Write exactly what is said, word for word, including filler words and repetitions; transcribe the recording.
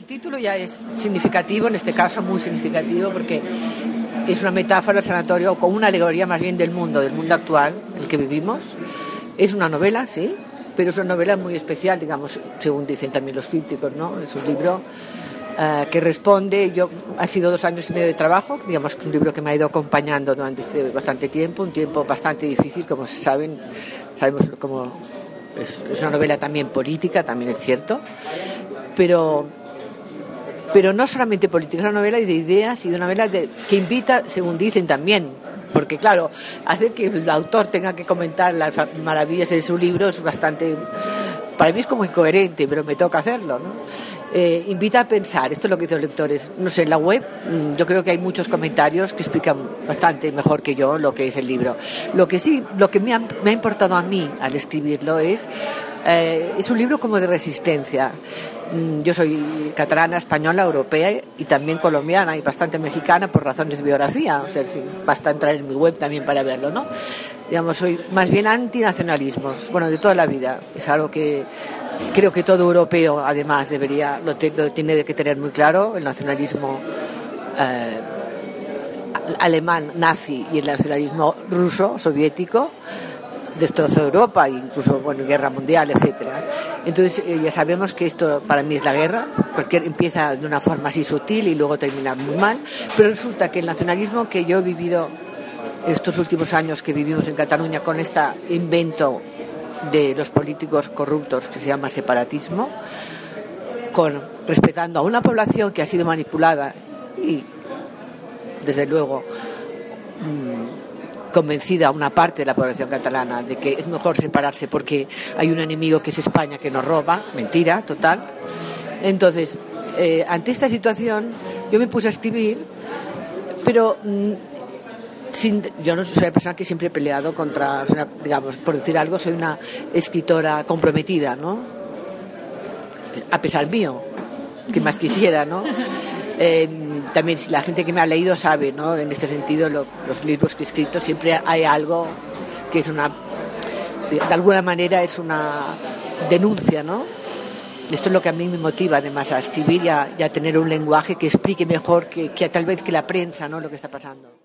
título ya es significativo, en este caso muy significativo, porque es una metáfora del sanatorio, con una alegoría más bien del mundo, del mundo actual en el que vivimos. Es una novela, sí, pero es una novela muy especial, digamos, según dicen también los críticos, ¿no? Es un libro uh, que responde, yo ha sido dos años y medio de trabajo, digamos que un libro que me ha ido acompañando durante este bastante tiempo, un tiempo bastante difícil, como se saben, sabemos cómo es, es una novela también política, también es cierto, pero pero no solamente política, es una novela de ideas y de una novela de, que invita, según dicen también, porque claro, hacer que el autor tenga que comentar las maravillas de su libro es bastante, para mí es como incoherente, pero me toca hacerlo, ¿no? Eh, invita a pensar, esto es lo que dicen los lectores, no sé, en la web yo creo que hay muchos comentarios que explican bastante mejor que yo lo que es el libro. Lo que sí, lo que me ha, me ha importado a mí al escribirlo es, eh, es un libro como de resistencia. Yo soy catalana, española, europea y también colombiana y bastante mexicana por razones de biografía, o sea, sí, basta entrar en mi web también para verlo, ¿no? Digamos, soy más bien antinacionalismos, bueno, de toda la vida, es algo que creo que todo europeo además debería, lo, te, lo tiene que tener muy claro, el nacionalismo eh, alemán, nazi, y el nacionalismo ruso, soviético, destrozó Europa, incluso, bueno, guerra mundial, etcétera. Entonces eh, ya sabemos que esto para mí es la guerra, porque empieza de una forma así sutil y luego termina muy mal, pero resulta que el nacionalismo que yo he vivido estos últimos años que vivimos en Cataluña con este invento de los políticos corruptos que se llama separatismo, con respetando a una población que ha sido manipulada y desde luego mmm, convencida a una parte de la población catalana de que es mejor separarse porque hay un enemigo que es España que nos roba, mentira total. Entonces, eh, ante esta situación yo me puse a escribir, pero mmm, Sin, yo no soy una persona que siempre he peleado contra, una, digamos, por decir algo, soy una escritora comprometida, ¿no? A pesar mío, que más quisiera, ¿no? Eh, también la gente que me ha leído sabe, ¿no? En este sentido, lo, los libros que he escrito siempre hay algo que es una, de, de alguna manera es una denuncia, ¿no? Esto es lo que a mí me motiva además a escribir y a, y a tener un lenguaje que explique mejor que, que tal vez que la prensa, ¿no? Lo que está pasando.